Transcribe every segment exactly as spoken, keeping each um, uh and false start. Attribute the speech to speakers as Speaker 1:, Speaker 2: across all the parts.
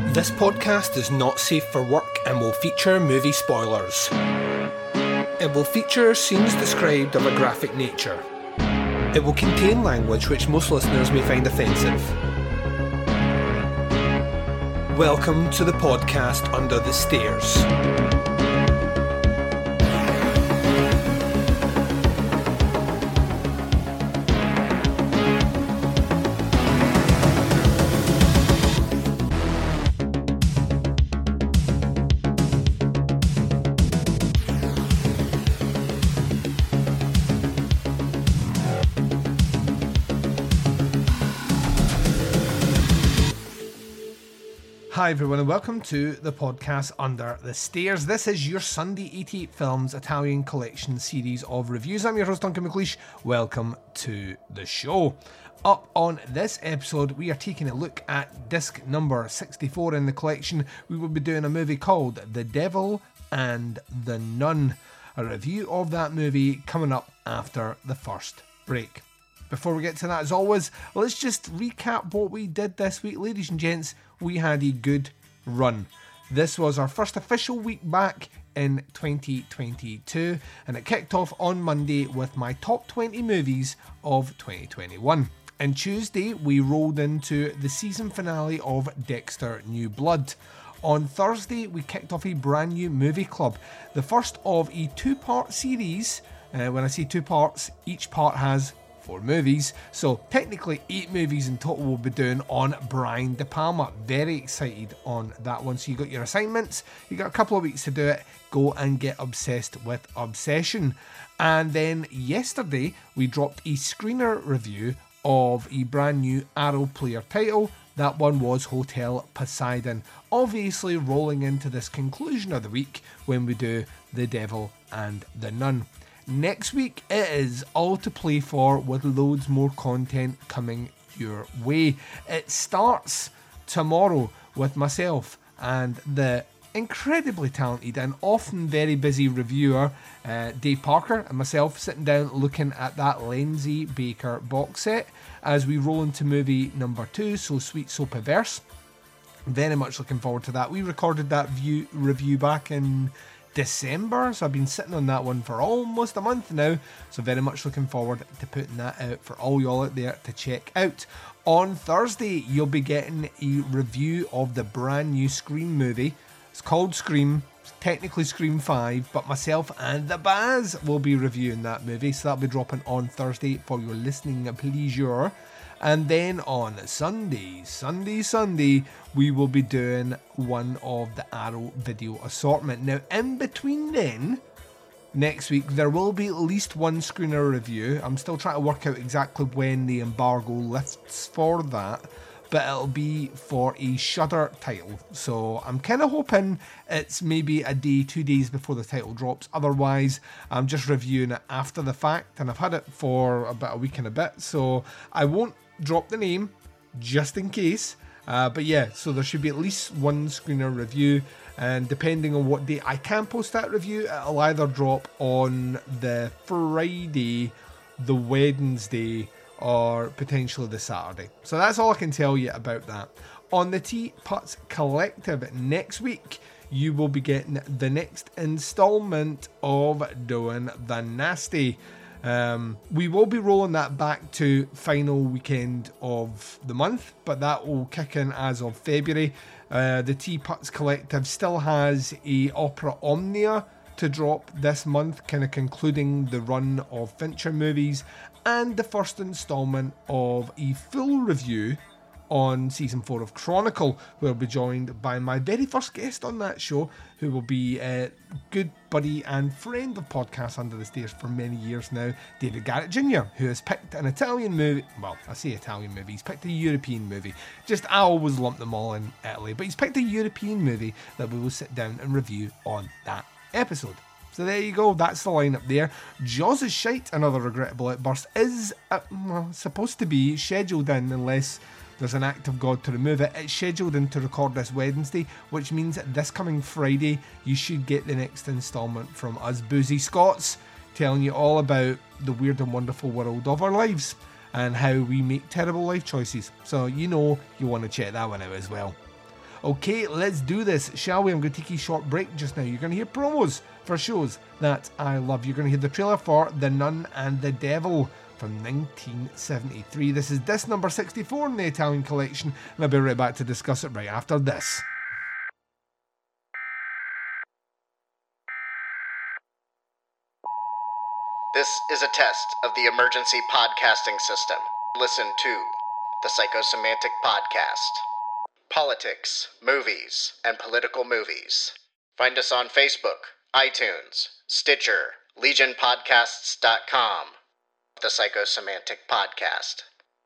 Speaker 1: This podcast is not safe for work and will feature movie spoilers. It will feature scenes described of a graphic nature. It will contain language which most listeners may find offensive. Welcome to the podcast Under the Stairs. Hi everyone and welcome to the podcast Under the Stairs. This is your Sunday eighty-eight Films Italian Collection series of reviews. I'm your host Duncan McLeish. Welcome to the show. Up on this episode we are taking a look at disc number sixty-four in the collection. We will be doing a movie called The Devil and the Nun. A review of that movie coming up after the first break. Before we get to that, as always, let's just recap what we did this week. Ladies and gents, we had a good run. This was our first official week back in twenty twenty-two, and it kicked off on Monday with my top twenty movies of twenty twenty-one. And Tuesday, we rolled into the season finale of Dexter New Blood. On Thursday, we kicked off a brand new movie club, the first of a two-part series. Uh, when I say two parts, each part has four movies, so technically eight movies in total we'll be doing on Brian De Palma. Very excited on that one. So you got your assignments, you got a couple of weeks to do it. Go and get obsessed with Obsession. And then yesterday we dropped a screener review of a brand new Arrow player title. That one was Hotel Poseidon. Obviously rolling into this conclusion of the week when we do The Devil and the Nun. Next week, it is all to play for with loads more content coming your way. It starts tomorrow with myself and the incredibly talented and often very busy reviewer, uh, Dave Parker, and myself sitting down looking at that Lindsay Baker box set as we roll into movie number two, So Sweet So Perverse. Very much looking forward to that. We recorded that view, review back in December, so I've been sitting on that one for almost a month now, so very much looking forward to putting that out for all y'all out there to check out. On Thursday you'll be getting a review of the brand new Scream movie. It's called Scream, it's technically Scream five, but myself and the Baz will be reviewing that movie, so that'll be dropping on Thursday for your listening pleasure. And then on Sunday, Sunday, Sunday, we will be doing one of the Arrow video assortment. Now, in between then, next week, there will be at least one screener review. I'm still trying to work out exactly when the embargo lifts for that, but it'll be for a Shudder title. So I'm kind of hoping it's maybe a day, two days before the title drops. Otherwise, I'm just reviewing it after the fact, and I've had it for about a week and a bit, so I won't drop the name just in case. Uh, but yeah, so there should be at least one screener review, and depending on what day I can post that review, it'll either drop on the Friday, the Wednesday, or potentially the Saturday. So that's all I can tell you about that. On the Teapots Collective next week, you will be getting the next installment of Doing the Nasty. Um, we will be rolling that back to final weekend of the month, but that will kick in as of February. Uh, the Teapots Collective still has a Opera Omnia to drop this month, kind of concluding the run of Fincher movies, and the first installment of a full review on season four of Chronicle, where I'll be joined by my very first guest on that show, who will be a good buddy and friend of podcasts Under the Stairs for many years now, David Garrett Junior, who has picked an Italian movie. Well, I say Italian movie, he's picked a European movie. Just, I always lump them all in Italy, but he's picked a European movie that we will sit down and review on that episode. So there you go, that's the lineup there. Jaws is Shite, another regrettable outburst, is uh, well, supposed to be scheduled in unless there's an act of God to remove it. It's scheduled in to record this Wednesday, which means that this coming Friday you should get the next instalment from us Boozy Scots, telling you all about the weird and wonderful world of our lives and how we make terrible life choices. So you know you want to check that one out as well. Okay, let's do this, shall we? I'm going to take a short break just now. You're going to hear promos for shows that I love. You're going to hear the trailer for The Nun and the Devil from nineteen seventy-three. This is disc number sixty-four in the Italian collection, and I'll be right back to discuss it right after this.
Speaker 2: This is a test of the emergency podcasting system. Listen to the Psychosemantic Podcast. Politics, movies, and political movies. Find us on Facebook, iTunes, Stitcher, legion podcasts dot com. The Psychosemantic Podcast.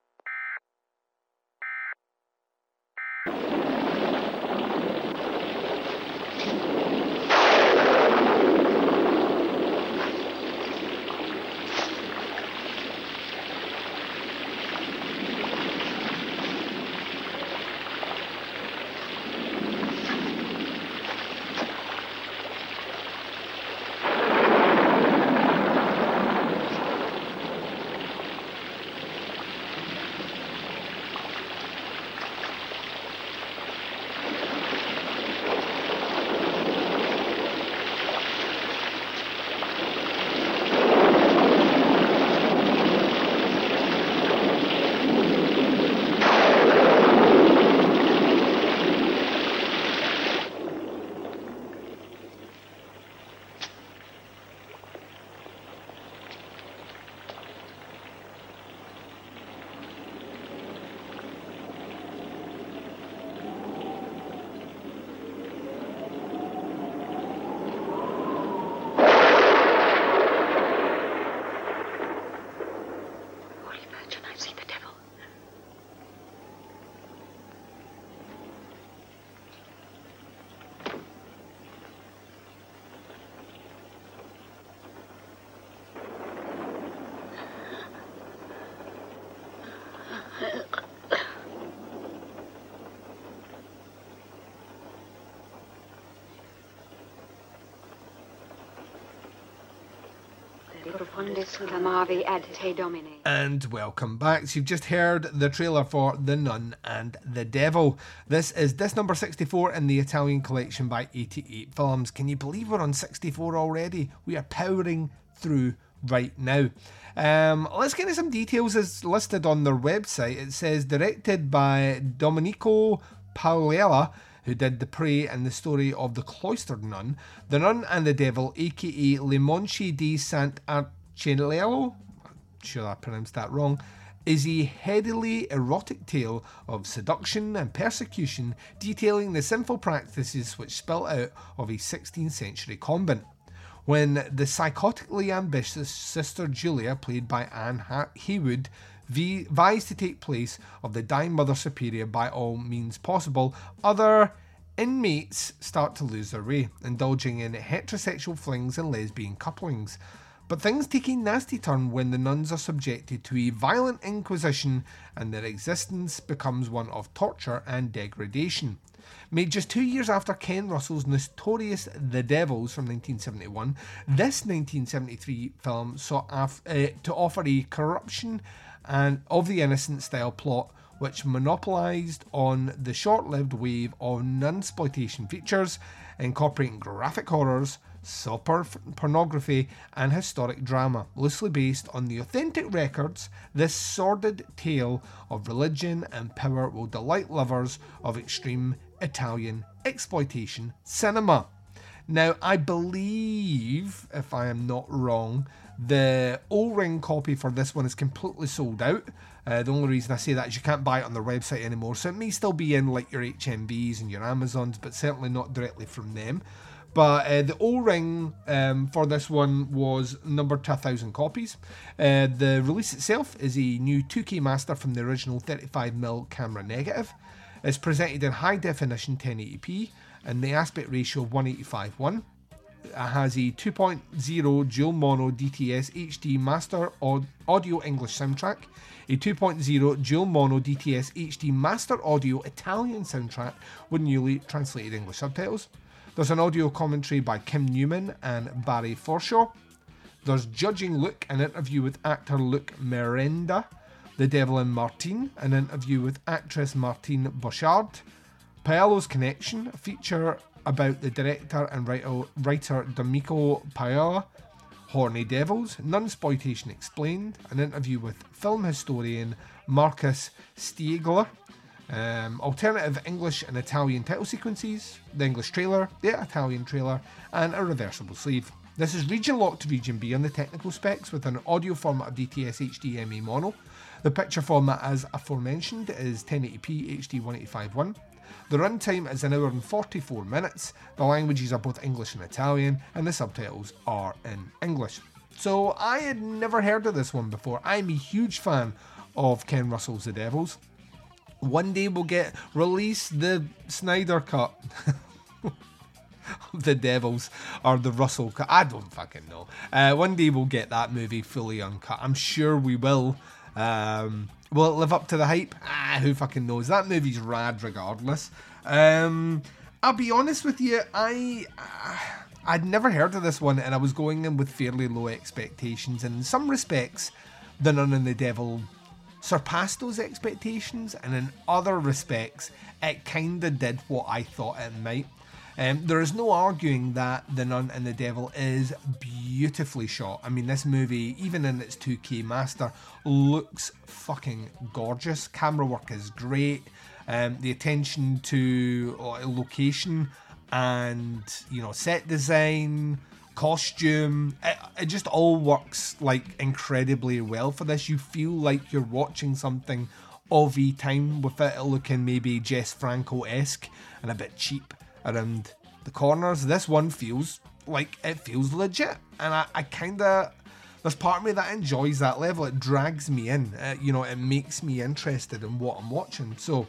Speaker 1: And welcome back. So you've just heard the trailer for The Nun and the Devil. This is disc number sixty-four in the Italian collection by eighty-eight Films. Can you believe we're on sixty-four already? We are powering through right now. Um, let's get into some details as listed on their website. It says directed by Domenico Paolella, who did The Prey and the story of the cloistered nun. The Nun and the Devil, aka Le Monci di Sant'Archello, I'm sure I pronounced that wrong, is a headily erotic tale of seduction and persecution, detailing the sinful practices which spill out of a sixteenth century convent. When the psychotically ambitious Sister Julia, played by Anne Haywood, vies to take place of the dying Mother Superior by all means possible, other inmates start to lose their way, indulging in heterosexual flings and lesbian couplings. But things take a nasty turn when the nuns are subjected to a violent inquisition and their existence becomes one of torture and degradation. Made just two years after Ken Russell's notorious The Devils from nineteen seventy-one, this nineteen seventy-three film sought af- uh, to offer a corruption and of the innocent style plot which monopolised on the short-lived wave of nunsploitation features, incorporating graphic horrors, soft pornography and historic drama. Loosely based on the authentic records, this sordid tale of religion and power will delight lovers of extreme Italian exploitation cinema. Now, I believe, if I am not wrong, the O-ring copy for this one is completely sold out. Uh, the only reason I say that is you can't buy it on their website anymore, so it may still be in like your H M Vs and your Amazons, but certainly not directly from them. But uh, the O-ring um, for this one was numbered to one thousand copies. Uh, the release itself is a new two K master from the original thirty-five millimeter camera negative. It's presented in high definition ten eighty p and the aspect ratio of one eighty-five one. It has a two point oh dual mono D T S H D master audio English soundtrack, a two point oh dual mono D T S H D master audio Italian soundtrack with newly translated English subtitles. There's an audio commentary by Kim Newman and Barry Forshaw. There's Judging Luke, an interview with actor Luc Merenda. The Devil and Martine, an interview with actress Martine Bouchard. Paolo's Connection, a feature about the director and writer, writer D'Amico Paola. Horny Devils, Nunsploitation Explained, an interview with film historian Marcus Stiegler. Um, alternative English and Italian title sequences, the English trailer, the Italian trailer, and a reversible sleeve. This is region locked to region B on the technical specs with an audio format of D T S H D M A mono. The picture format, as aforementioned, is ten eighty p H D one eighty-five one. The runtime is an hour and forty-four minutes. The languages are both English and Italian, and the subtitles are in English. So I had never heard of this one before. I'm a huge fan of Ken Russell's The Devils. One day we'll get release the Snyder cut of The Devils, or the Russell cut. I don't fucking know. Uh, one day we'll get that movie fully uncut. I'm sure we will. Um, will it live up to the hype? Ah, who fucking knows? That movie's rad regardless. Um, I'll be honest with you, I... Uh, I'd never heard of this one, and I was going in with fairly low expectations, and in some respects, The Nun and the Devil surpassed those expectations, and in other respects, it kinda did what I thought it might. Um, there is no arguing that The Nun and the Devil is beautifully shot. I mean, this movie, even in its two K master, looks fucking gorgeous. Camera work is great. Um, the attention to uh, location and, you know, set design, costume, it, it just all works like incredibly well for this. You feel like you're watching something of a time with it looking maybe Jess Franco-esque and a bit cheap around the corners. This one feels like it feels legit, and I, I kind of, there's part of me that enjoys that level. It drags me in, uh, you know, it makes me interested in what I'm watching. So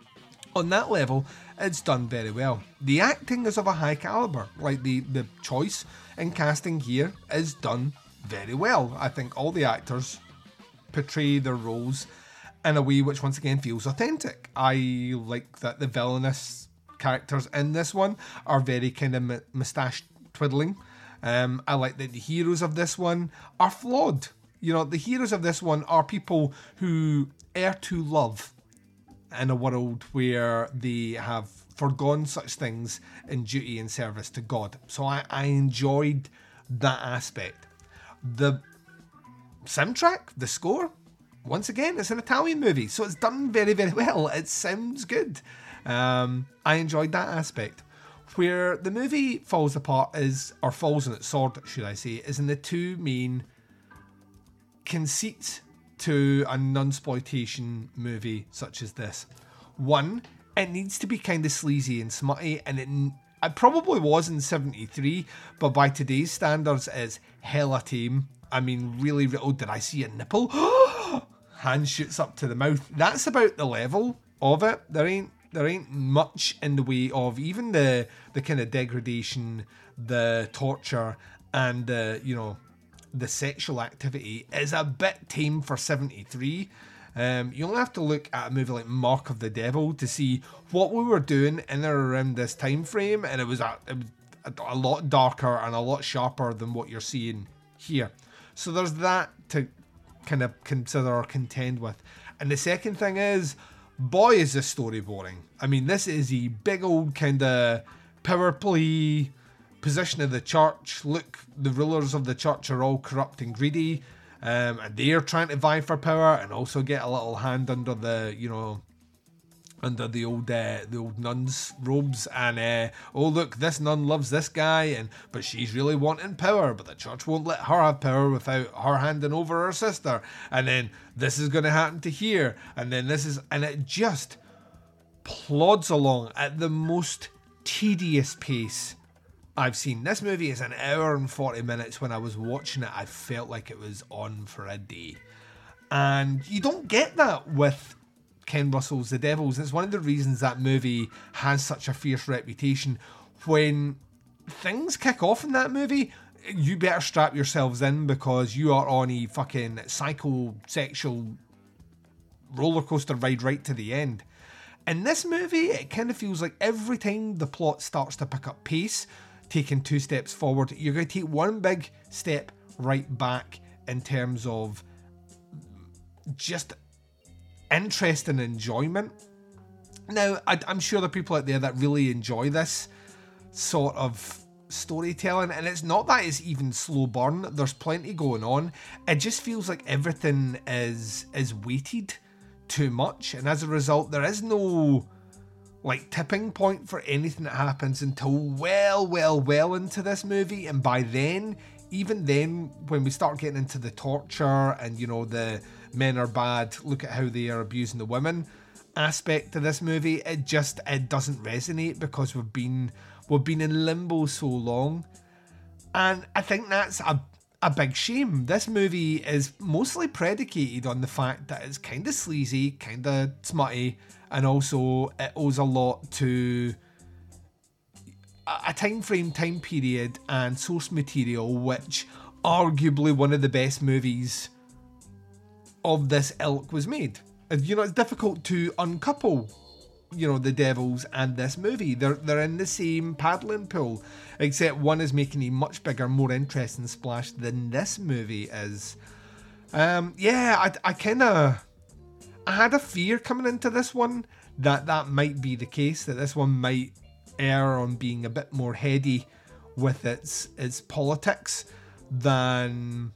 Speaker 1: on that level, it's done very well. The acting is of a high caliber. Like the, the choice in casting here is done very well. I think all the actors portray their roles in a way which once again feels authentic. I like that the villainous characters in this one are very kind of m- moustache twiddling. Um, I like that the heroes of this one are flawed. You know, the heroes of this one are people who err to love in a world where they have forgone such things in duty and service to God. So I, I enjoyed that aspect. The soundtrack, the score, once again, it's an Italian movie, so it's done very, very well. It sounds good. Um, I enjoyed that aspect. Where the movie falls apart is, or falls on its sword, should I say, is in the two main conceits to a nunsploitation movie such as this. One, it needs to be kind of sleazy and smutty, and it, it probably was in seventy-three, but by today's standards it's hella tame. I mean, really, oh, did I see a nipple? Hand shoots up to the mouth. That's about the level of it. There ain't there ain't much in the way of even the the kind of degradation, the torture, and the, you know, the sexual activity is a bit tame for seventy-three. Um, you only have to look at a movie like Mark of the Devil to see what we were doing in or around this time frame, and it was a, it was a, a lot darker and a lot sharper than what you're seeing here. So there's that to kind of consider or contend with. And the second thing is, boy, is this story boring. I mean, this is a big old kind of power play position of the church. Look, the rulers of the church are all corrupt and greedy, um, and they're trying to vie for power and also get a little hand under the, you know, under the old uh, the old nun's robes. And uh, oh look, this nun loves this guy, and but she's really wanting power, but the church won't let her have power without her handing over her sister. And then this is going to happen to here, and then this is, and it just plods along at the most tedious pace I've seen. This movie is an hour and forty minutes. When I was watching it, I felt like it was on for a day. And you don't get that with Ken Russell's The Devils. It's one of the reasons that movie has such a fierce reputation. When things kick off in that movie, you better strap yourselves in, because you are on a fucking psychosexual roller coaster ride right to the end. In this movie, it kind of feels like every time the plot starts to pick up pace, taking two steps forward, you're going to take one big step right back in terms of just interest and enjoyment. Now, I, I'm sure there are people out there that really enjoy this sort of storytelling, and it's not that it's even slow burn. There's plenty going on. It just feels like everything is is weighted too much, and as a result, there is no like tipping point for anything that happens until well, well, well into this movie. And by then, even then, when we start getting into the torture and, you know, the men are bad, look at how they are abusing the women aspect of this movie, it just it doesn't resonate because we've been we've been in limbo so long. And I think that's a a big shame. This movie is mostly predicated on the fact that it's kind of sleazy, kind of smutty, and also it owes a lot to a time frame, time period, and source material, which arguably one of the best movies of this ilk was made. You know, it's difficult to uncouple, you know, The Devils and this movie. They're they're in the same paddling pool, except one is making a much bigger, more interesting splash than this movie is. Um, yeah, I, I kind of... I had a fear coming into this one that that might be the case, that this one might err on being a bit more heady with its its politics than,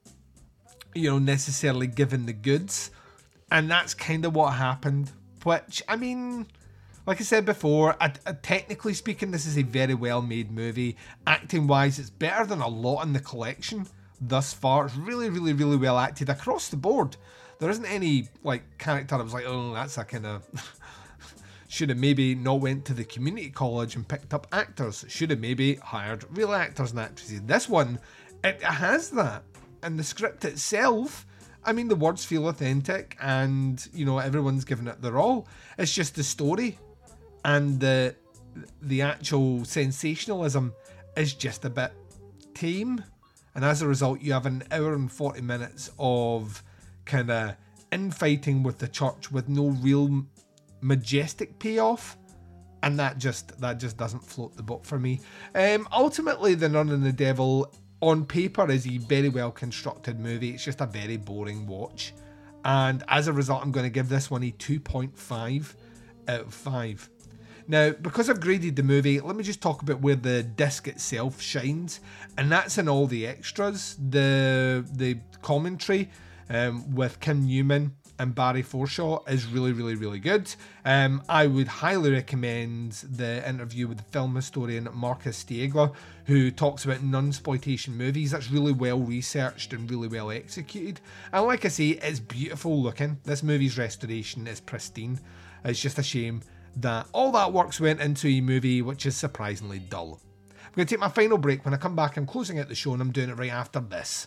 Speaker 1: you know, necessarily giving the goods. And that's kind of what happened, which, I mean, like I said before, I, I, technically speaking, this is a very well-made movie. Acting-wise, it's better than a lot in the collection thus far. It's really, really, really well acted across the board. There isn't any, like, character that was like, oh, that's a kind of... Should have maybe not went to the community college and picked up actors. Should have maybe hired real actors and actresses. This one, it has that. And the script itself... I mean, the words feel authentic and, you know, everyone's giving it their all. It's just the story and the the actual sensationalism is just a bit tame. And as a result, you have an hour and forty minutes of kind of infighting with the church with no real majestic payoff. And that just that just doesn't float the boat for me. Um, ultimately, The Nun and the Devil... on paper is a very well constructed movie. It's just a very boring watch. And as a result, I'm going to give this one a two point five out of five. Now, because I've graded the movie, let me just talk about where the disc itself shines. And that's in all the extras. The the commentary um, with Kim Newman and Barry Forshaw is really, really, really good. Um, I would highly recommend the interview with the film historian Marcus Stiegler, who talks about nunsploitation movies. That's really well researched and really well executed. And like I say, it's beautiful looking. This movie's restoration is pristine. It's just a shame that all that work's went into a movie which is surprisingly dull. I'm going to take my final break. When I come back, I'm closing out the show and I'm doing it right after this.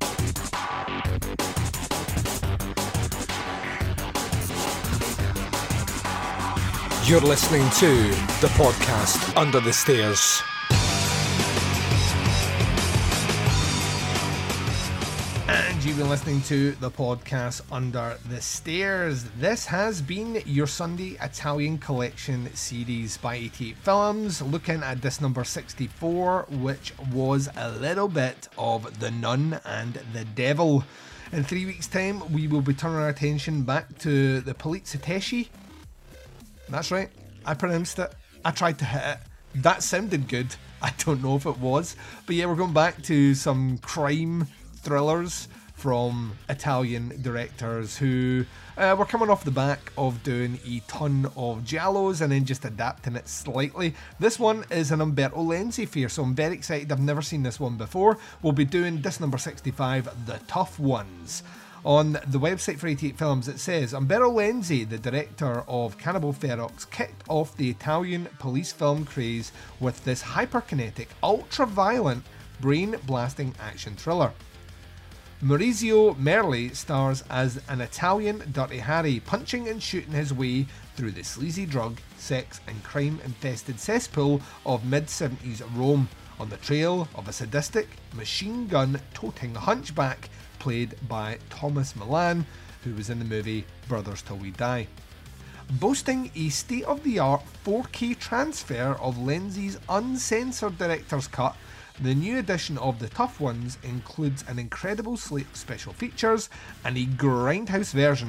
Speaker 1: You're listening to the podcast Under the Stairs. And you've been listening to the podcast Under the Stairs. This has been your Sunday Italian Collection series by eighty-eight Films, looking at disc number sixty-four, which was a little bit of The Nun and the Devil. In three weeks' time, we will be turning our attention back to the Poliziotteschi. That's right, I pronounced it. I tried to hit it. That sounded good. I don't know if it was. But yeah, we're going back to some crime thrillers from Italian directors who uh, were coming off the back of doing a ton of giallos and then just adapting it slightly. This one is an Umberto Lenzi affair, so I'm very excited. I've never seen this one before. We'll be doing disc number sixty-five, The Tough Ones. On the website for eighty-eight Films, it says, Umberto Lenzi, the director of Cannibal Ferox, kicked off the Italian police film craze with this hyperkinetic, ultra-violent, brain-blasting action thriller. Maurizio Merli stars as an Italian Dirty Harry, punching and shooting his way through the sleazy drug, sex and crime-infested cesspool of mid-seventies Rome, on the trail of a sadistic, machine gun-toting hunchback played by Thomas Milan, who was in the movie Brothers Till We Die. Boasting a state-of-the-art four K transfer of Lenzi's uncensored director's cut, the new edition of The Tough Ones includes an incredible slate of special features and a grindhouse version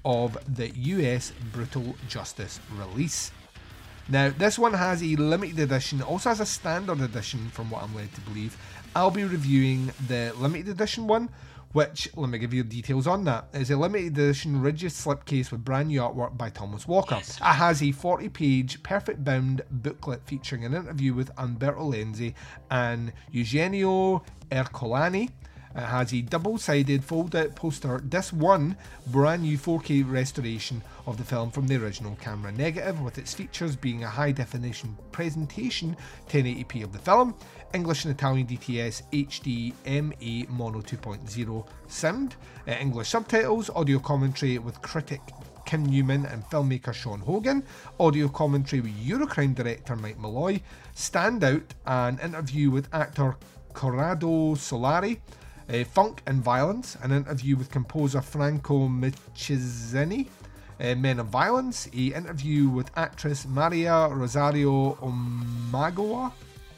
Speaker 1: of the U S Brutal Justice release. Now, this one has a limited edition, also has a standard edition from what I'm led to believe. I'll be reviewing the limited edition one, which, let me give you details on that. It's a limited edition rigid slipcase with brand new artwork by Thomas Walker. Yes. It has a forty page perfect bound booklet featuring an interview with Umberto Lenzi and Eugenio Ercolani. It has a double-sided fold-out poster, disc one, brand new four K restoration of the film from the original camera negative, with its features being a high-definition presentation ten eighty p of the film, English and Italian D T S H D M A Mono two point oh sound, uh, English subtitles, audio commentary with critic Kim Newman and filmmaker Sean Hogan, audio commentary with Eurocrime director Mike Malloy, standout, an interview with actor Corrado Solari, Uh, Funk and Violence, an interview with composer Franco Michizeni, uh, Men of Violence, an interview with actress Maria Rosario Omagawa,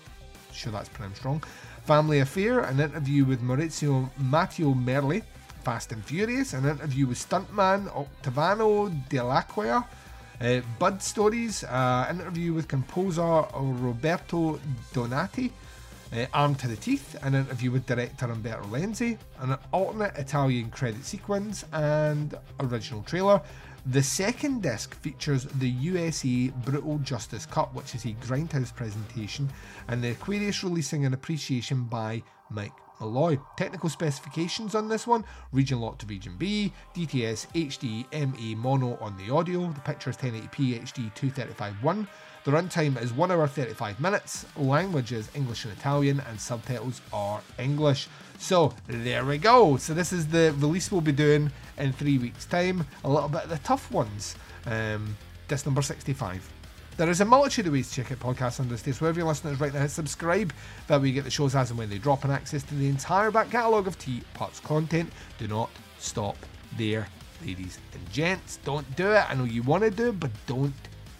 Speaker 1: sure that's pronounced wrong, Family Affair, an interview with Maurizio Matteo Merli, Fast and Furious, an interview with stuntman Ottavano Dell'Acqua, uh, Bud Stories, an uh, interview with composer Roberto Donati, Uh, Armed to the Teeth, an interview with director Umberto Lenzi, an alternate Italian credit sequence, and original trailer. The second disc features the U S A Brutal Justice Cup, which is a Grindhouse presentation, and the Aquarius releasing an appreciation by Mike Malloy. Technical specifications on this one: region lock to region B, D T S H D M A mono on the audio, the picture is ten eighty p H D two thirty-five one. The runtime is one hour thirty-five minutes, language is English and Italian, and subtitles are English. So there we go. So this is the release we'll be doing in three weeks' time. A little bit of the tough ones. Um, disc number sixty-five. There is a multitude of ways to check out podcasts on this day, so wherever you're listening right now, hit subscribe. That way you get the shows as and when they drop, and access to the entire back catalogue of Teapot's content. Do not stop there, ladies and gents. Don't do it. I know you want to do it, but don't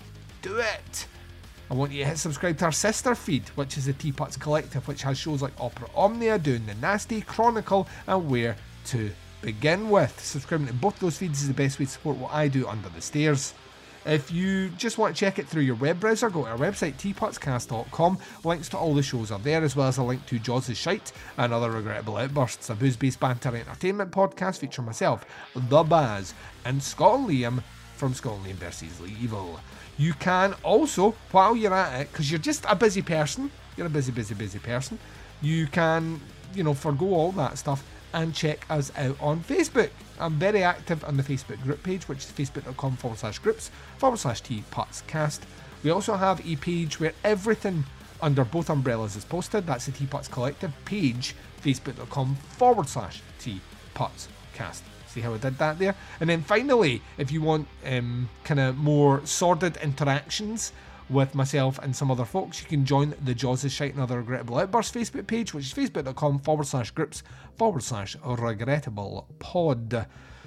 Speaker 1: do it. I want you to hit subscribe to our sister feed, which is the Teapots Collective, which has shows like Opera Omnia, Doing the Nasty, Chronicle, and Where to Begin With. Subscribing to both those feeds is the best way to support what I do under the stairs. If you just want to check it through your web browser, go to our website, teapots cast dot com. Links to all the shows are there, as well as a link to Jaws' Shite and Other Regrettable Outbursts, a booze-based banter entertainment podcast featuring myself, The Baz, and Scott and Liam from Scott and Liam versus. Evil. You can also, while you're at it, because you're just a busy person, you're a busy, busy, busy person, you can, you know, forgo all that stuff and check us out on Facebook. I'm very active on the Facebook group page, which is facebook.com forward slash groups forward slash teapotscast. We also have a page where everything under both umbrellas is posted. That's the Teapots Collective page, facebook.com forward slash teapotscast. See how I did that there? And then finally, if you want um, kind of more sordid interactions with myself and some other folks, you can join the Jaws' Shite and Other Regrettable Outbursts Facebook page, which is facebook.com forward slash groups forward slash regrettable pod.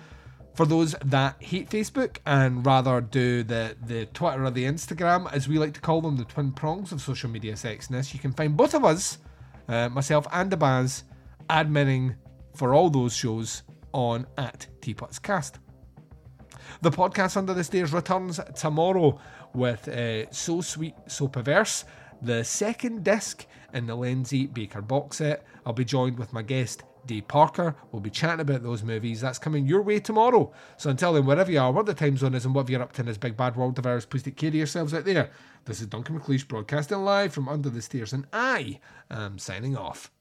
Speaker 1: For those that hate Facebook and rather do the, the Twitter or the Instagram, as we like to call them, the twin prongs of social media sexiness, you can find both of us, uh, myself and the Baz, adminning for all those shows on at Teapotscast. The podcast Under the Stairs returns tomorrow with uh, So Sweet, So Perverse, the second disc in the Lindsay Baker box set. I'll be joined with my guest Dave Parker. We'll be chatting about those movies. That's coming your way tomorrow. So until then, wherever you are, what the time zone is and whatever you're up to in this big bad world of ours, please take care of yourselves out there. This is Duncan McLeish broadcasting live from Under the Stairs, and I am signing off.